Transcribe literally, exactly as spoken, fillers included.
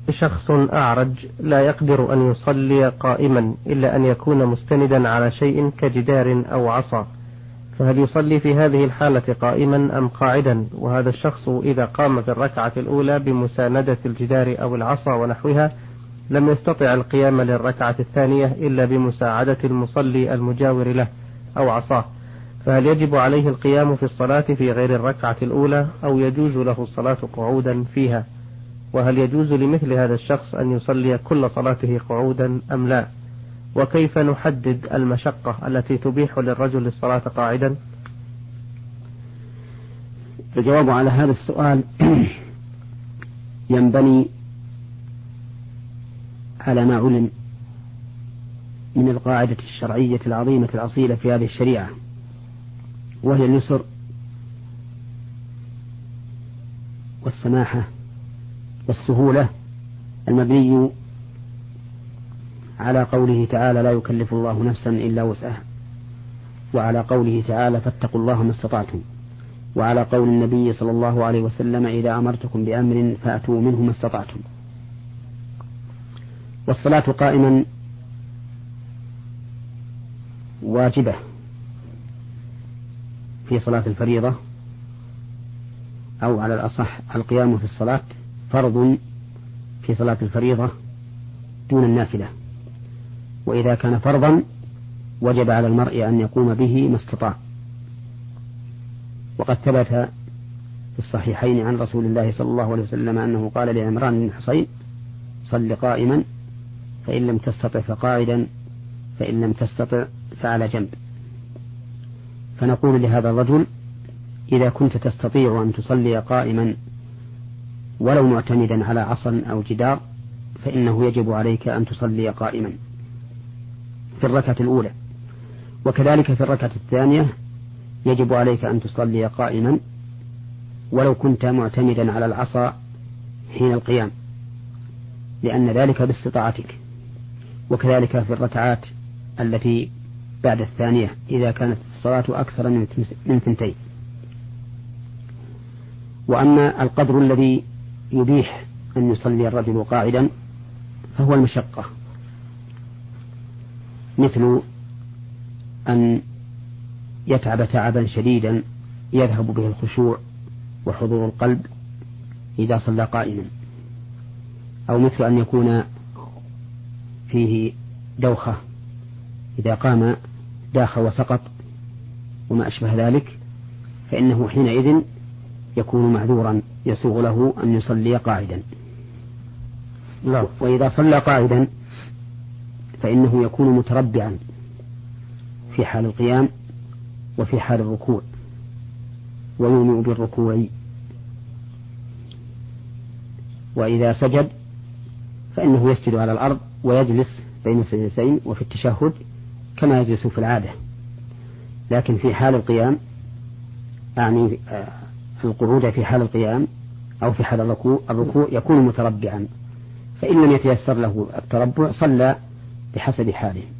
شخص أعرج لا يقدر أن يصلي قائما إلا أن يكون مستندا على شيء كجدار أو عصا، فهل يصلي في هذه الحالة قائما أم قاعدا؟ وهذا الشخص إذا قام في الركعة الأولى بمساندة الجدار أو العصا ونحوها لم يستطع القيام للركعة الثانية إلا بمساعدة المصلي المجاور له أو عصاه، فهل يجب عليه القيام في الصلاة في غير الركعة الأولى أو يجوز له الصلاة قعودا فيها؟ وهل يجوز لمثل هذا الشخص أن يصلي كل صلاته قعودا أم لا؟ وكيف نحدد المشقة التي تبيح للرجل الصلاة قاعدا؟ الجواب على هذا السؤال ينبني على ما علم من القاعدة الشرعية العظيمة الأصيلة في هذه الشريعة، وهي اليسر والسماحة والسهولة، المبني على قوله تعالى لا يكلف الله نفسا إلا وسعها، وعلى قوله تعالى فاتقوا الله ما استطعتم، وعلى قول النبي صلى الله عليه وسلم إذا أمرتكم بأمر فأتوا منه ما استطعتم. والصلاة قائما واجبة في صلاة الفريضة، أو على الأصح القيام في الصلاة فرض في صلاة الفريضة دون النافلة، وإذا كان فرضا وجب على المرء أن يقوم به ما استطاع. وقد ثبت في الصحيحين عن رسول الله صلى الله عليه وسلم أنه قال لعمران بن حصين صل قائما فإن لم تستطع فقاعدا فإن لم تستطع فعلى جنب. فنقول لهذا الرجل إذا كنت تستطيع أن تصلي قائما ولو معتمدا على عصا أو جدار فإنه يجب عليك أن تصلي قائما في الركعة الأولى، وكذلك في الركعة الثانية يجب عليك أن تصلي قائما ولو كنت معتمدا على العصا حين القيام، لأن ذلك باستطاعتك. وكذلك في الركعات التي بعد الثانية إذا كانت الصلاة أكثر من ثنتين. وأما القدر الذي يبيح أن يصلي الرجل قاعدا فهو المشقة، مثل أن يتعب تعبا شديدا يذهب به الخشوع وحضور القلب إذا صلى قائما، أو مثل أن يكون فيه دوخة إذا قام داخ وسقط وما أشبه ذلك، فإنه حينئذ يكون معذورا يسوغ له أن يصلي قاعدا. لا. وإذا صلى قاعدا فإنه يكون متربعا في حال القيام وفي حال الركوع، ويومئ بالركوع، وإذا سجد فإنه يسجد على الأرض ويجلس بين السجدتين وفي التشهد كما يجلس في العادة. لكن في حال القيام أعني القعود في حال القيام أو في حال الركوع, الركوع يكون متربعا، فإن لم يتيسر له التربع صلى بحسب حاله.